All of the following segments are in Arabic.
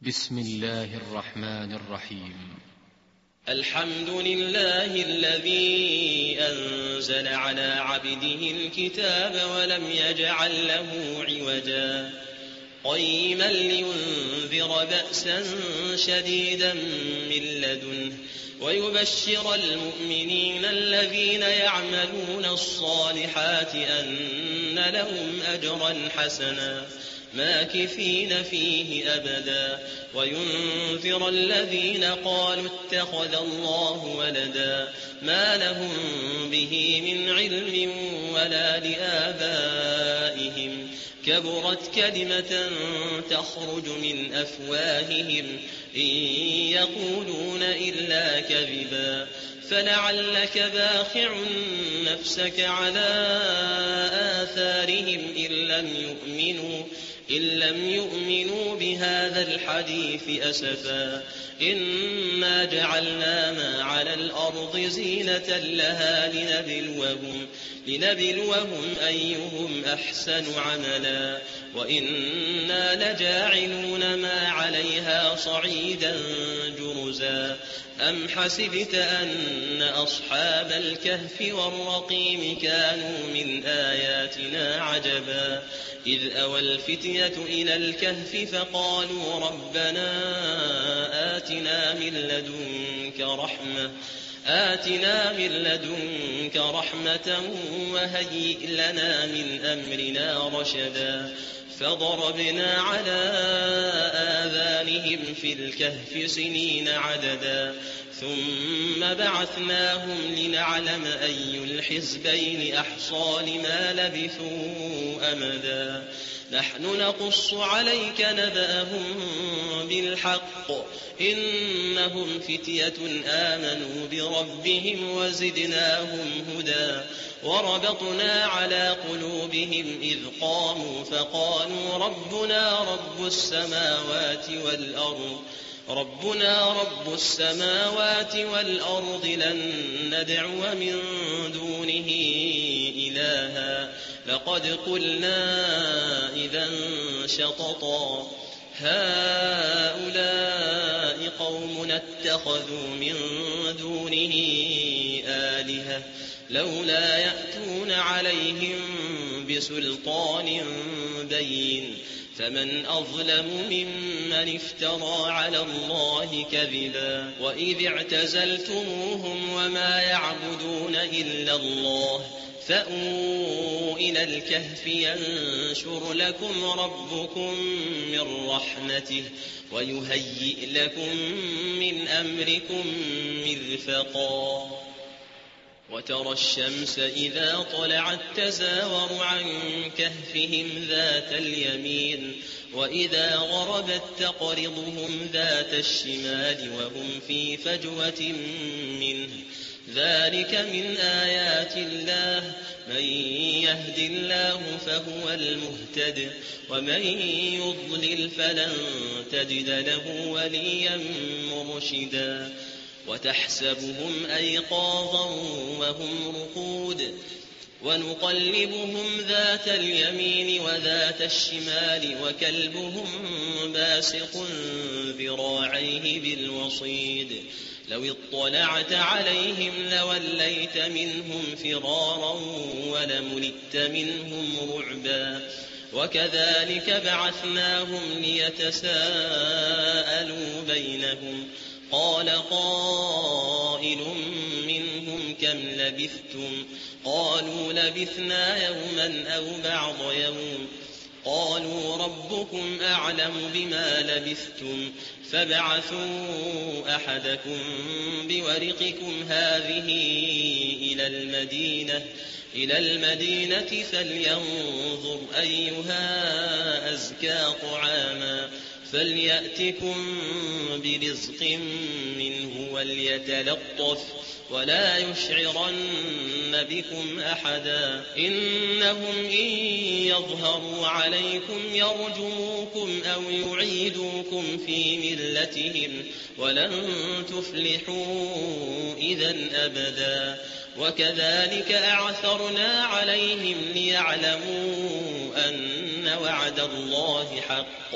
بسم الله الرحمن الرحيم. الحمد لله الذي أنزل على عبده الكتاب ولم يجعل له عوجا قيما لينذر بأسا شديدا من لدنه ويبشر المؤمنين الذين يعملون الصالحات أن لهم أجرا حسنا ماكثين فيه أبدا وينذر الذين قالوا اتخذ الله ولدا ما لهم به من علم ولا لآبائهم كبرت كلمة تخرج من أفواههم إن يقولون إلا كذبا فلعلك باخع نفسك على آثارهم إن لم يؤمنوا بهذا الحديث أسفا إنا جعلنا ما على الأرض زينة لها لنبلوهم أيهم أحسن عملا وإنا لجاعلون ما عليها صعيدا جرزا أم حسبت أن أصحاب الكهف والرقيم كانوا من آياتنا عجبا إذ أوى الفتية إلى الكهف فقالوا ربنا آتنا من لدنك رحمة وهيئ لنا من أمرنا رشدا فضربنا على آذانهم في الكهف سنين عددا ثم بعثناهم لنعلم أي الحزبين أحصى لما لبثوا أمدا نحن نقص عليك نبأهم بالحق إنهم فتية آمنوا بربهم وزدناهم هدى وربطنا على قلوبهم إذ قاموا فقالوا ربنا رب السماوات والأرض لن ندعو من دونه إلها لقد قلنا إذا شططا هؤلاء قوم اتخذوا من دونه آلهة لولا يأتون عليهم بسلطان بين فمن أظلم ممن افترى على الله كذبا وإذ اعتزلتموهم وما يعبدون إلا الله فأووا إلى الكهف ينشر لكم ربكم من رحمته ويهيئ لكم من أمركم مرفقا وترى الشمس إذا طلعت تزاور عن كهفهم ذات اليمين وإذا غربت تقرضهم ذات الشمال وهم في فجوة منه ذلك من آيات الله من يهد الله فهو المهتد ومن يضلل فلن تجد له وليا مرشدا وتحسبهم أيقاظا وهم رقود ونقلبهم ذات اليمين وذات الشمال وكلبهم باسق ذراعيه بالوصيد لو اطلعت عليهم لوليت منهم فرارا ولملئت منهم رعبا وكذلك بعثناهم ليتساءلوا بينهم قال قائل منهم كم لبثتم قالوا لبثنا يوما أو بعض يوم قالوا ربكم أعلم بما لبثتم فابعثوا أحدكم بورقكم هذه إلى المدينة فلينظر أيها أزكى طعاما فليأتكم برزق منه وليتلطف ولا يشعرن بكم أحدا إنهم إن يظهروا عليكم يرجموكم أو يعيدوكم في ملتهم ولن تفلحوا إذا أبدا وكذلك أعثرنا عليهم ليعلموا أن وعد الله حق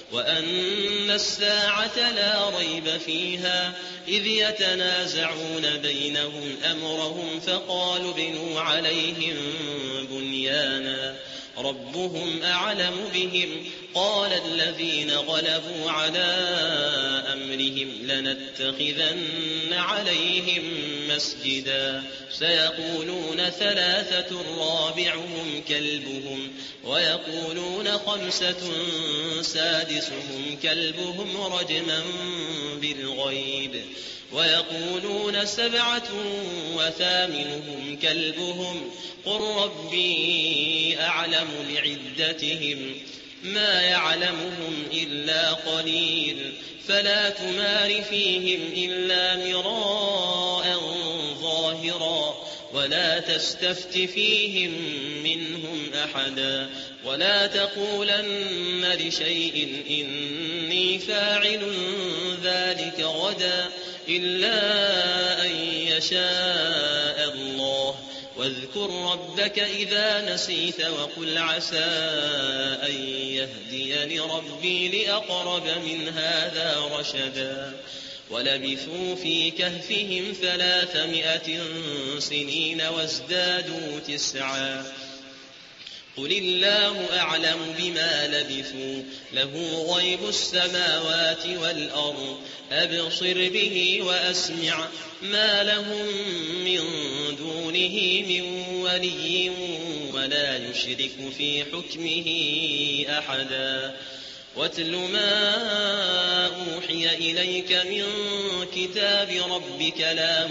وأن الساعة لا ريب فيها إذ يتنازعون بينهم أمرهم فقالوا ابنوا عليهم بنيانا ربهم أعلم بهم قال الذين غلبوا على أمرهم لنتخذن عليهم مسجدا سيقولون ثلاثة رابعهم كلبهم ويقولون خمسة سادسهم كلبهم رجما بالغيب ويقولون سبعة وثامنهم كلبهم قل ربي أعلم بعدتهم ما يعلمهم إلا قليل فلا تمار فيهم إلا مراء ظاهرا ولا تستفت فيهم منهم أحدا ولا تقولن لشيء إني فاعل ذلك غدا إلا أن يشاء الله واذكر ربك إذا نسيت وقل عسى أن يهديني ربي لأقرب من هذا رشدا ولبثوا في كهفهم 300 سنين وازدادوا 9 قل الله أعلم بما لبثوا له غيب السماوات والأرض أبصر به وأسمع ما لهم من دونه من ولي ولا يشرك في حكمه أحدا واتل ما أوحي إليك من كتاب ربك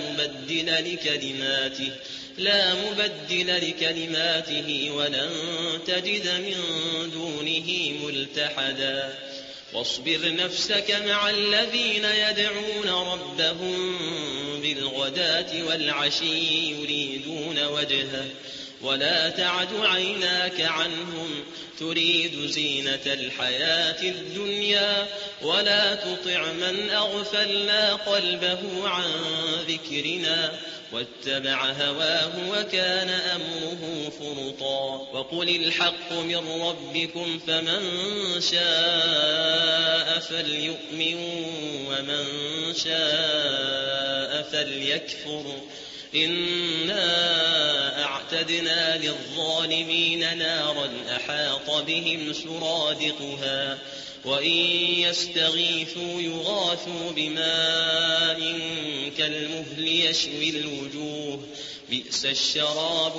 لا مبدل لكلماته ولن تجد من دونه ملتحدا واصبر نفسك مع الذين يدعون ربهم بالغداة والعشي يريدون وجهه ولا تعد عيناك عنهم تريد زينة الحياة الدنيا ولا تطع من أغفلنا قلبه عن ذكرنا واتبع هواه وكان أمره فرطا وقل الحق من ربكم فمن شاء فليؤمن ومن شاء فليكفر إنا أعتدنا للظالمين نارا أحاط بهم سرادقها وإن يستغيثوا يغاثوا بماء كالمهل يشوي الوجوه بئس الشراب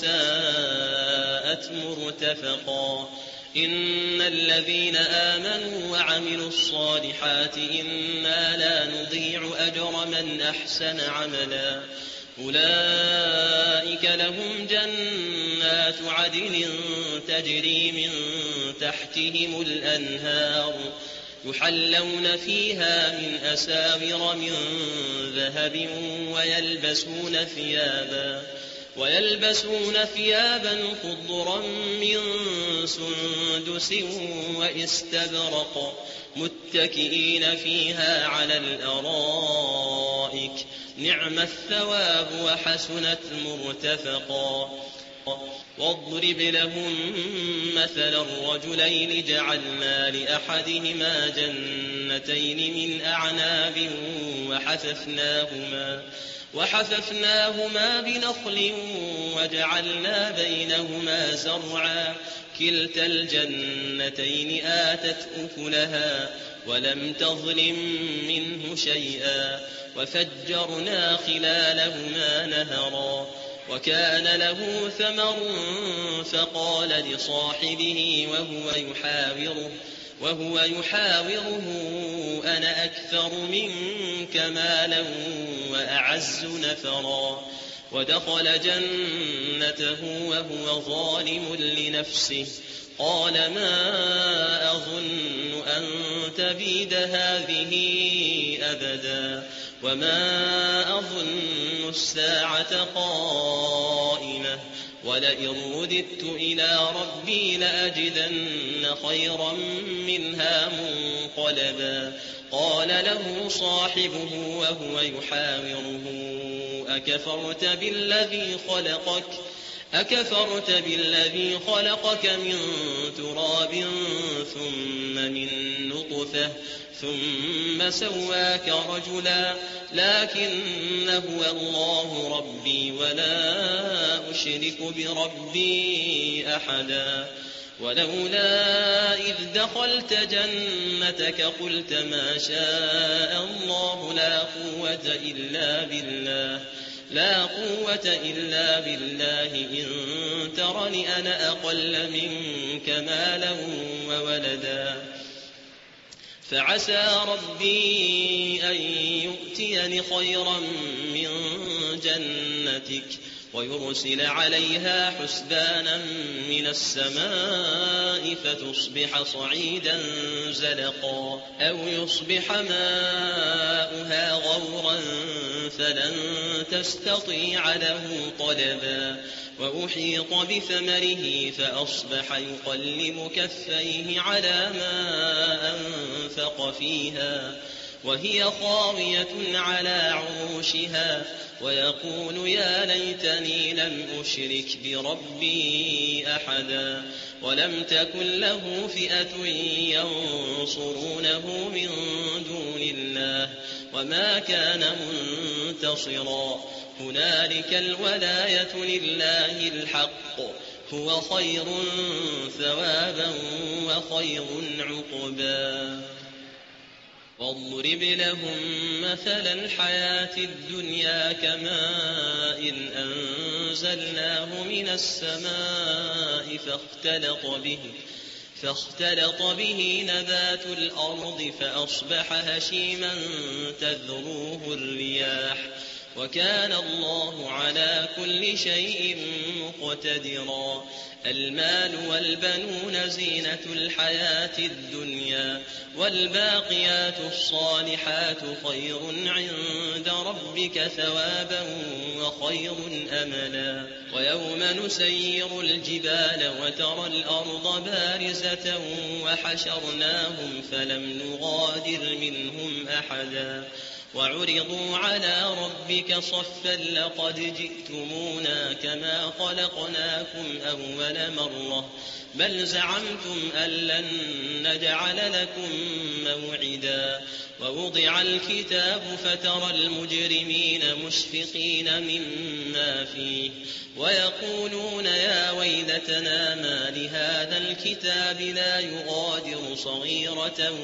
وساءت مرتفقا إن الذين آمنوا وعملوا الصالحات إنا لا نضيع أجر من أحسن عملا أولئك لهم جنات عدن تجري من تحتهم الأنهار يحلون فيها من أساور من ذهب ويلبسون ثيابا خضرا من سندس واستبرق متكئين فيها على الأرائك نعم الثواب وحسنت مرتفقا واضرب لهم مثلا الرجلين جعلنا لأحدهما جنتين من أعناب وحففناهما بنخل وجعلنا بينهما زرعا كلتا الجنتين آتت أكلها ولم تظلم منه شيئا وفجرنا خلالهما نهرا وكان له ثمر فقال لصاحبه وهو يحاوره أنا أكثر منك مالا وأعز نفرا ودخل جنته وهو ظالم لنفسه قال ما أظن أن تبيد هذه أبدا وما أظن الساعة قائمة ولئن رددت إلى ربي لأجدن خيرا منها منقلبا قال له صاحبه وهو يحاوره أكفرت بالذي أكفرت بالذي خلقك من تراب ثم من نطفة ثم سواك رجلا لكن هو الله ربي ولا أشرك بربي أحدا ولولا إذ دخلت جنتك قلت ما شاء الله لا قوة إلا بالله إن ترني أنا أقل منك مالا وولدا فعسى ربي أن يؤتيني خيرا من جنتك ويرسل عليها حسبانا من السماء فتصبح صعيدا زلقا أو يصبح ماؤها غورا فلن تستطيع له طلبا وأحيط بثمره فأصبح يقلب كفيه على ما أنفق فيها وهي خاوية على عروشها ويقول يا ليتني لم أشرك بربي أحدا ولم تكن له فئة ينصرونه من دون الله وما كان منتصرا هنالك الولاية لله الحق هو خير ثوابا وخير عقبا واضرب لهم مثل الحياة الدنيا كماء أنزلناه من السماء فاختلط به نبات الأرض فأصبح هشيما تذروه الرياح وكان الله على كل شيء مقتدرا المال والبنون زينة الحياة الدنيا والباقيات الصالحات خير عند ربك ثوابا وخير أملا ويوم نسير الجبال وترى الأرض بارزة وحشرناهم فلم نغادر منهم أحدا وعرضوا على ربك صفا لقد جئتمونا كما خلقناكم أول مرة بل زعمتم أن لن نجعل لكم موعدا ووضع الكتاب فترى المجرمين مشفقين مما فيه ويقولون يا ويلتنا ما لهذا الكتاب لا يغادر صغيرة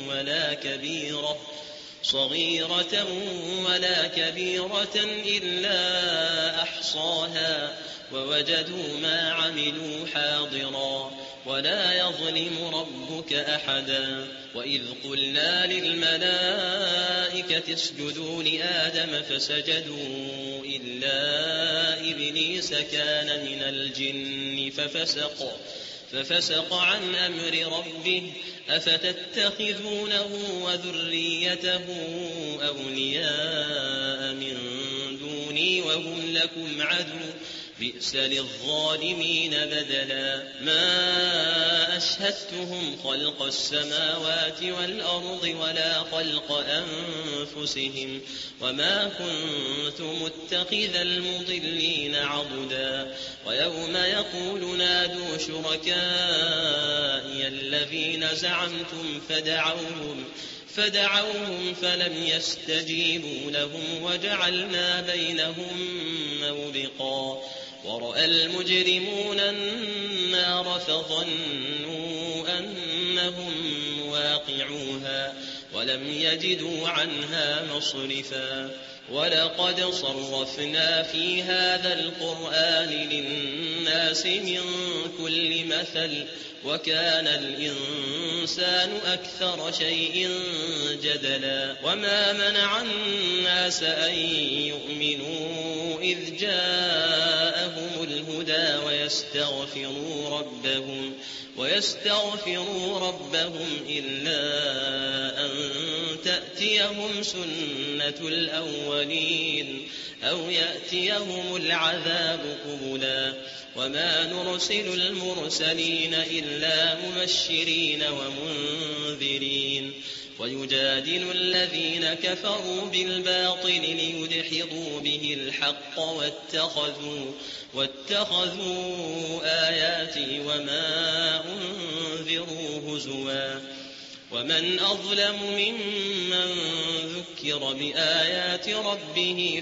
ولا كبيرة إلا أحصاها ووجدوا ما عملوا حاضرا ولا يظلم ربك أحدا وإذ قلنا للملائكة اسجدوا لآدم فسجدوا إلا إبليس كان من الجن ففسق عن أمر ربه أفتتخذونه وذريته أولياء من دوني وهم لكم عدو بئس للظالمين بدلا ما أشهدتهم خلق السماوات والأرض ولا خلق أنفسهم وما كنت متخذ المضلين عضدا ويوم يقول نادوا شركائي الذين زعمتم فدعوهم فلم يستجيبوا لهم وجعلنا بينهم موبقا ورأى المجرمون النار فظنوا أنهم مواقعوها ولم يجدوا عنها مصرفا ولقد صرفنا في هذا القرآن للناس من كل مثل وكان الإنسان أكثر شيء جدلا وما منع الناس أن يؤمنوا إذ جاءهم الهدى ويستغفروا ربهم إلا أن تأتيهم سنة الأولين أو يأتيهم العذاب قبلا وما نرسل المرسلين إلا مبشرين ومنذرين ويجادل الذين كفروا بالباطل ليدحضوا به الحق واتخذوا آياتي وما أنذروا هزوا ومن أظلم ممن ذكر بآيات ربه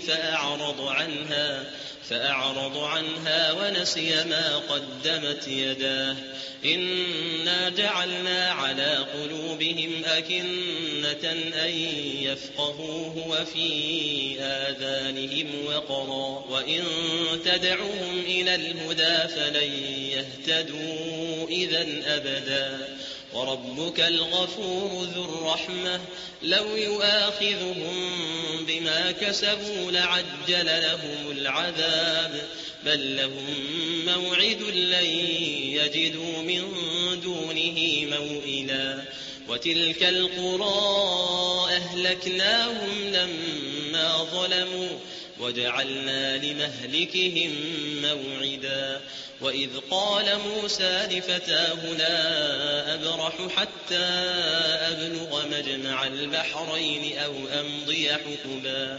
فأعرض عنها ونسي ما قدمت يداه إنا جعلنا على قلوبهم أكنة أن يفقهوه وفي آذانهم وقرا وإن تدعوهم إلى الهدى فلن يهتدوا إذا أبدا وربك الغفور ذو الرحمة لو يؤاخذهم بما كسبوا لعجل لهم العذاب بل لهم موعد لن يجدوا من دونه موئلا وتلك القرى أهلكناهم لما ظلموا وجعلنا لمهلكهم موعدا وإذ قال موسى لفتاه لا أبرح حتى أبلغ مجمع البحرين أو أمضي حقبا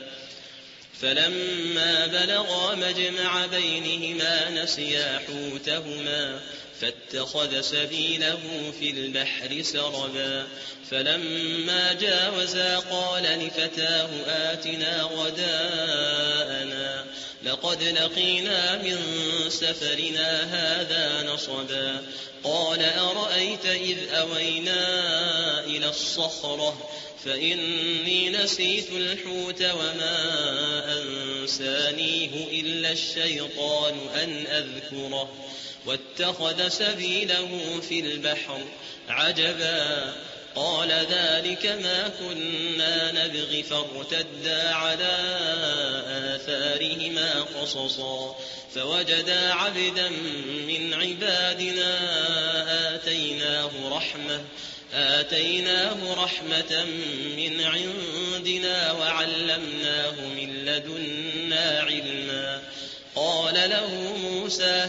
فلما بلغا مجمع بينهما نسيا حوتهما فاتخذ سبيله في البحر سربا فلما جاوزا قال لفتاه آتنا غداءنا لقد لقينا من سفرنا هذا نصبا قال أرأيت إذ أوينا إلى الصخرة فإني نسيت الحوت وما أنسانيه إلا الشيطان أن أذكره واتخذ سبيله في البحر عجبا قال ذلك ما كنا نبغي فارتدا على آثارهما قصصا فوجدا عبدا من عبادنا آتيناه رحمة من عندنا وعلمناه من لدنا علما قال له موسى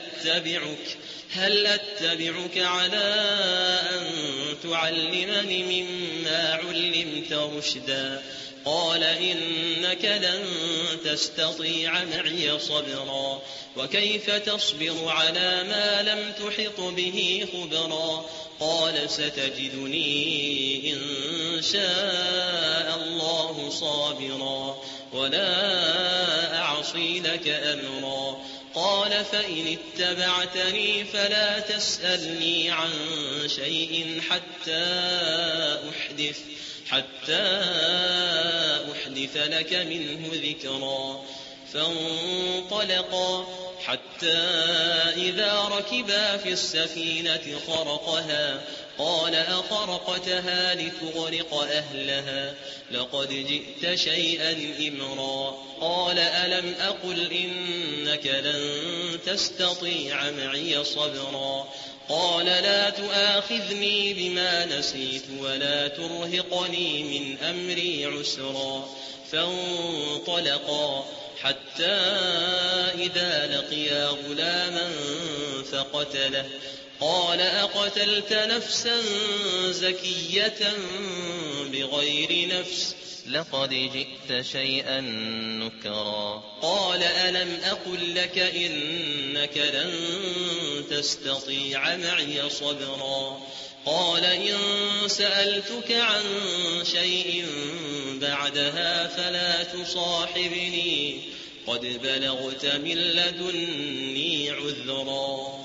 هل أتبعك على أن تعلمني مما علمت رشدا قال إنك لن تستطيع معي صبرا وكيف تصبر على ما لم تحط به خبرا قال ستجدني إن شاء الله صابرا ولا أعصي لك أمرا قال فإن اتبعتني فلا تسألني عن شيء حتى أحدث لك منه ذكرا فانطلقا حتى إذا ركبا في السفينة خرقها قال أخرقتها لتغرق أهلها لقد جئت شيئا إمرا قال ألم أقل إنك لن تستطيع معي صبرا قال لا تؤاخذني بما نسيت ولا ترهقني من أمري عسرا فانطلقا حتى إذا لقيا غلاما فقتله قال أقتلت نفسا زكية بغير نفس لقد جئت شيئا نكرا قال ألم أقل لك إنك لن تستطيع معي صبرا قال إن سألتك عن شيء بعدها فلا تصاحبني قد بلغت من لدني عذرا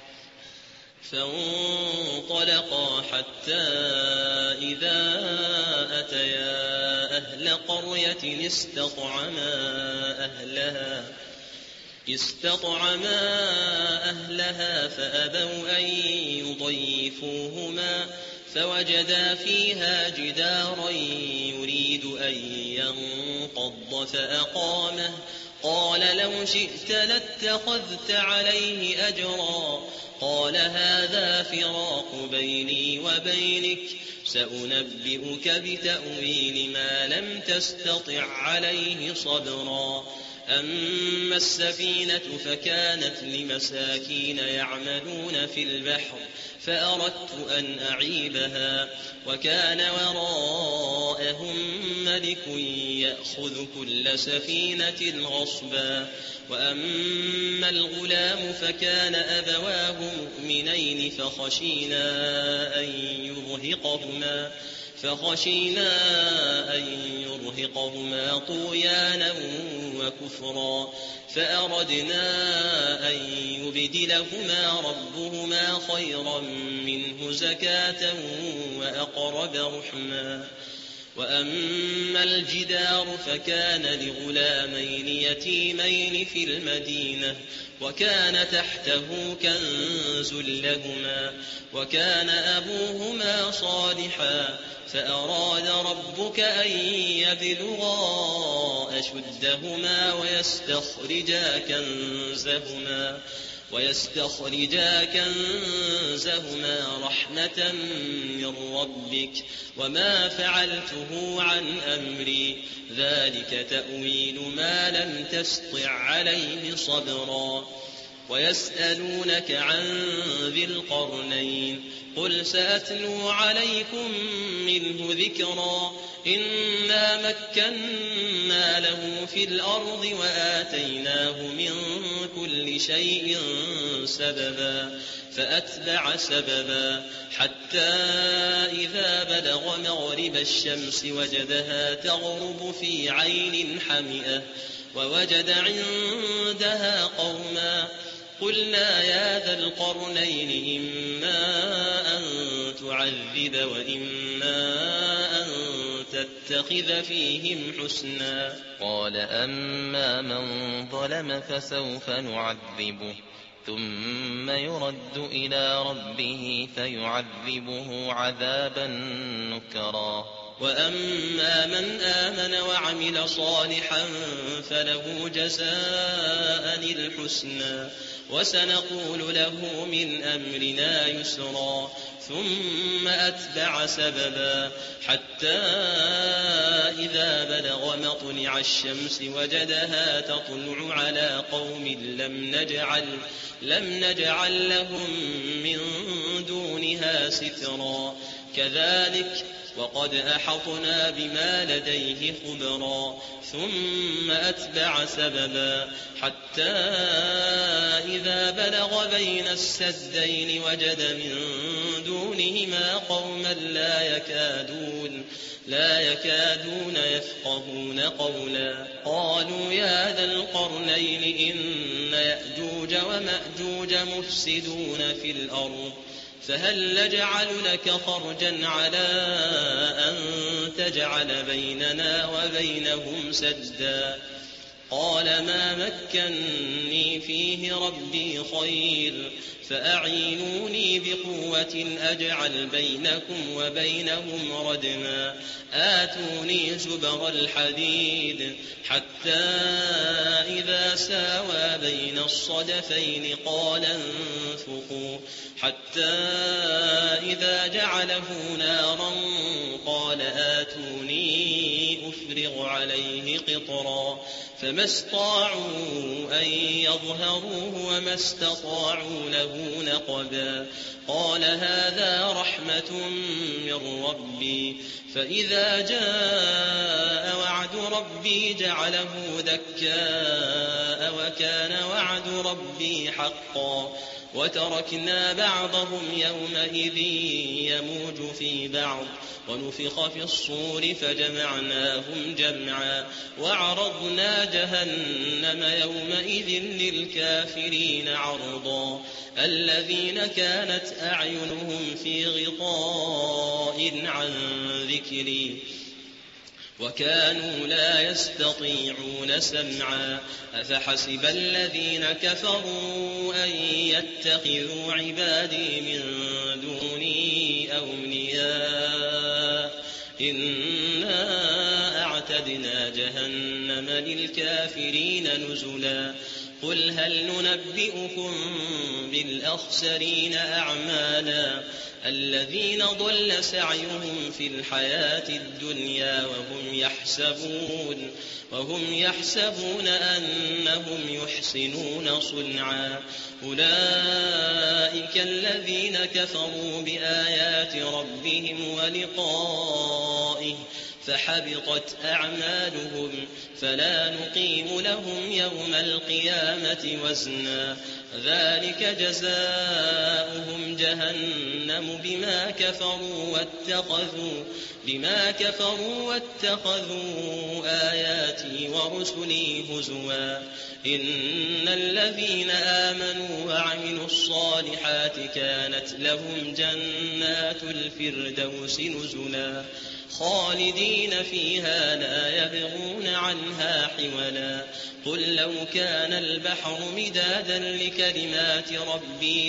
فانطلقا حتى إذا أتيا أهل قرية استطعما أهلها فأبوا أن يضيفوهما فوجدا فيها جدارا يريد أن ينقض فأقامه قال لو شئت لاتخذت عليه أجرا قال هذا فراق بيني وبينك سأنبئك بتأويل ما لم تستطع عليه صبرا أما السفينة فكانت لمساكين يعملون في البحر فأردت أن أعيبها وكان وراءهم ملك يأخذ كل سفينة غصبا وأما الغلام فكان أبواه مؤمنين فخشينا أن يرهقهما طغيانا وكفرا فأردنا أن يبدلهما ربهما خيرا منه زكاة وأقرب رحما وأما الجدار فكان لغلامين يتيمين في المدينة وكان تحته كنز لهما وكان أبوهما صالحا فأراد ربك أن يبلغا أشدهما ويستخرجا كنزهما رحمة من ربك وما فعلته عن أمري ذلك تأويل ما لم تسطع عليه صبرا ويسألونك عن ذي القرنين قل سأتلو عليكم منه ذكرا إنا مكنا له في الأرض وآتيناه من كل شيء سببا فأتبع سببا حتى إذا بلغ مغرب الشمس وجدها تغرب في عين حمئة ووجد عندها قوما قلنا يا ذا القرنين إما أن تعذب وإما أن تتخذ فيهم حسنا قال أما من ظلم فسوف نعذبه ثم يرد إلى ربه فيعذبه عذابا نكرا وأما من آمن وعمل صالحا فله جزاء الحسنى وسنقول له من أمرنا يسرا ثم أتبع سببا حتى إذا بلغ مطلع الشمس وجدها تطلع على قوم لم نجعل لهم من دونها سترا كذلك وقد أحطنا بما لديه خبرا ثم أتبع سببا حتى إذا بلغ بين السدين وجد من دونهما قوما لا يكادون يفقهون قولا قالوا يا ذا القرنين إن يأجوج ومأجوج مفسدون في الأرض فهل نجعل لك خرجا على أن تجعل بيننا وبينهم سدا قال ما مكني فيه ربي خير فأعينوني بقوة أجعل بينكم وبينهم ردما آتوني زبر الحديد حتى إذا ساوى بين الصدفين قال انفخوا حتى إذا جعله نارا قال آتوني أفرغ عليه قطرا فما استطاعوا أن يظهروه وما استطاعوا له نقبا قال هذا رحمة من ربي فإذا جاء وعد ربي جعله دكاء وكان وعد ربي حقا وتركنا بعضهم يومئذ يموج في بعض ونفخ في الصور فجمعناهم جمعا وعرضنا جهنم يومئذ للكافرين عرضا الذين كانت أعينهم في غطاء عن ذكري وكانوا لا يستطيعون سمعا أفحسب الذين كفروا أن يتخذوا عبادي من دوني أولياء إنا أعتدنا جهنم للكافرين نزلا قل هل ننبئكم بالأخسرين أعمالا الذين ضل سعيهم في الحياة الدنيا وهم يحسبون أنهم يحسنون صنعا أولئك الذين كفروا بآيات ربهم ولقائه فحبطت أعمالهم فلا نقيم لهم يوم القيامة وزنا ذلك جزاؤهم جهنم بما كفروا واتخذوا آياتي ورسلي هزوا إن الذين آمنوا وعملوا الصالحات كانت لهم جنات الفردوس نزلا خالدين فيها لا يبغون عنها حولا قل لو كان البحر مدادا لكلمات ربي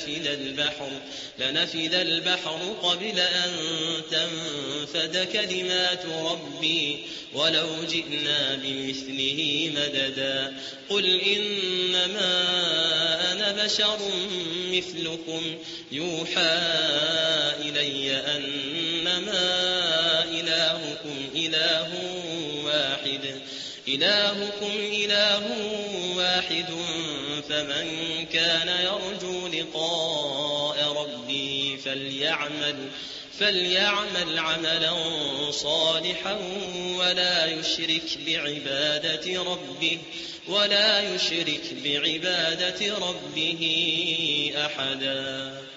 لنفد البحر قبل أن تنفد كلمات ربي ولو جئنا بمثله مددا قل إنما أنا بشر مثلكم يوحى إلي أنما إلهكم إله واحد فمن كان يرجو لقاء ربه فليعمل عملا صالحا ولا يشرك بعبادة ربه أحدا.